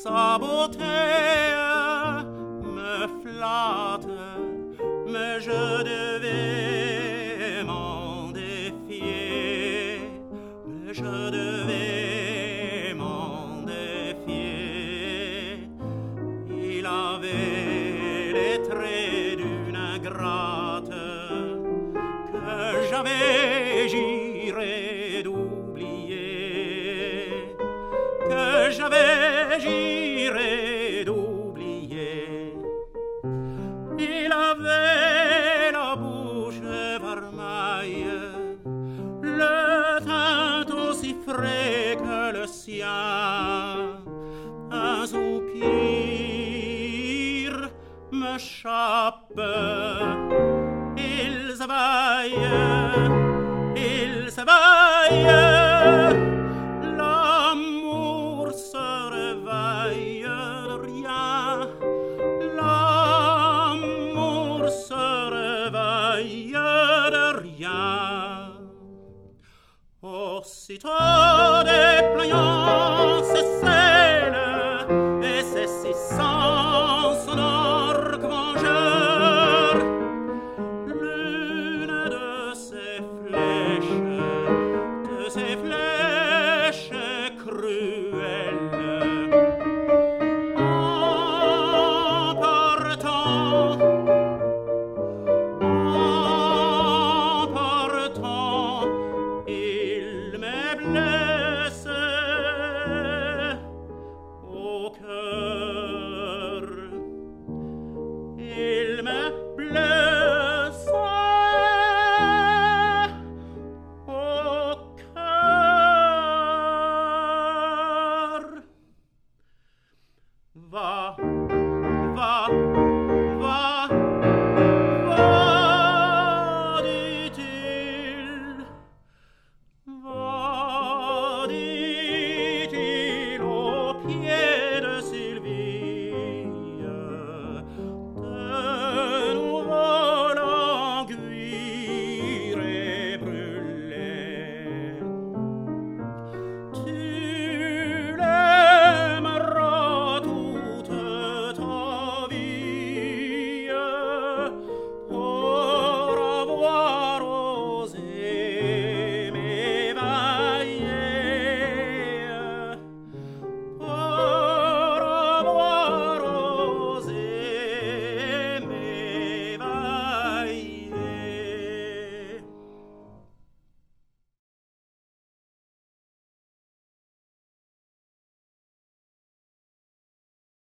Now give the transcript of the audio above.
sa beauté me flatte, mais je devais m'en défier, mais je devais m'en défier. Il avait les traits d'une ingrate que j'avais juré d'oublier, que j'avais juré d'oublier. Il avait la bouche vermeille, le teint aussi frais que le sien. Un soupir me chape. Il s'éveille, il s'éveille. L'amour se réveille de rien. L'amour se réveille de rien. Aussitôt déployant ses ailes et ses 600 sonores vengeurs, l'une de ses flèches cruelles, emportant, il me blesse au cœur, il me blesse au cœur. Va